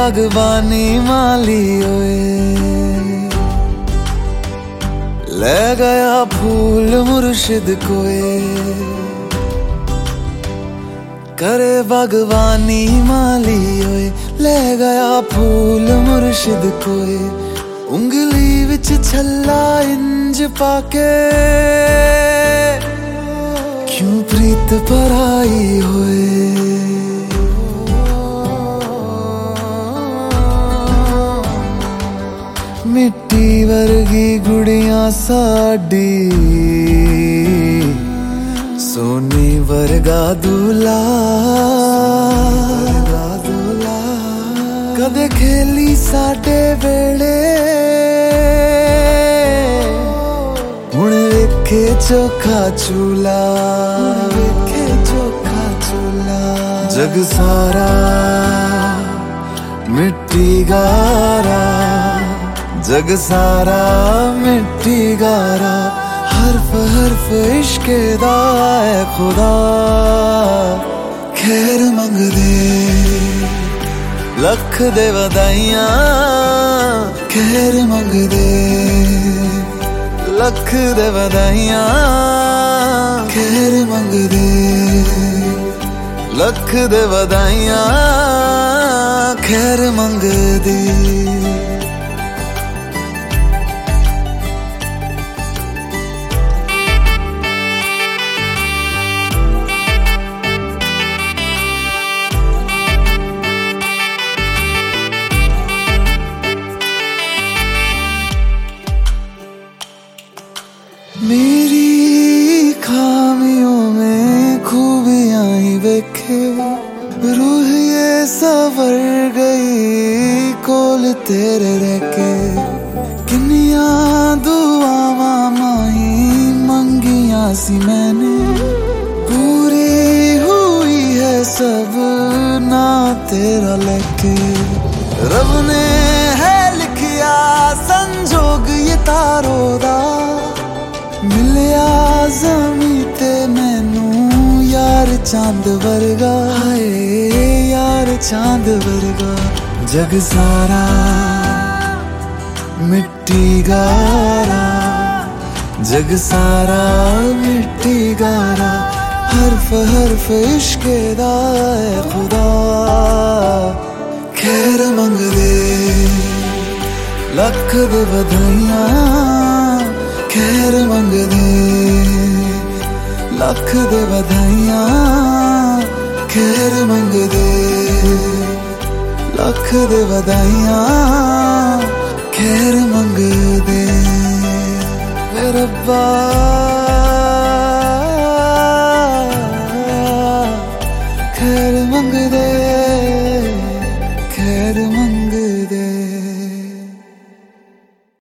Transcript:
बागबानी माली ओए, ले गया फूल मुर्शिद कोए। करे बागबानी माली ओए, ले गया फूल मुर्शिद कोए। उंगली विच छल्ला इंज पाके, क्यों प्रीत पराई होए। मिट्टी वर्गी गुड़ियां साडी, सोनी वर्गा दूल्हा। कदे खेली साडे वेले, हुण वेखे चोखा चूल्हा। वेखे चोखा चूल्हा। जग सारा मिट्टी गारा, जग सारा मिट्टी गारा। हर्फ हर्फ इश्के दा ऐ खुदा, खैर मंगदे लख दे वधाइयां। खैर मंगदे लख दे वधाइयां। खैर मंगदे लख दे वधाइयां। खैर मंगदे। मेरी खामियों में खूबियां ही देखे, रूह ये सवर गई कोल तेरे रहके। किन्निया दुआवां माही मंगियां सी मैंने, पूरी हुई है सब ना तेरा लेके। रब ने है लिखिया संजोग ये तारो दा, मिलिया ज़मीं ते मैनू यार चांद वर्गा। हाय यार चांद वर्गा। जग सारा मिट्टी गारा, जग सारा मिट्टी गारा। हर्फ हर्फ इश्के दा ऐ खुदा, खैर मंगदे लख दे वधाइयां। खैर मंगदे लख दे वधाइयां। खैर मंगदे लख दे वधाइयां। खैर मंगदे। रब्बा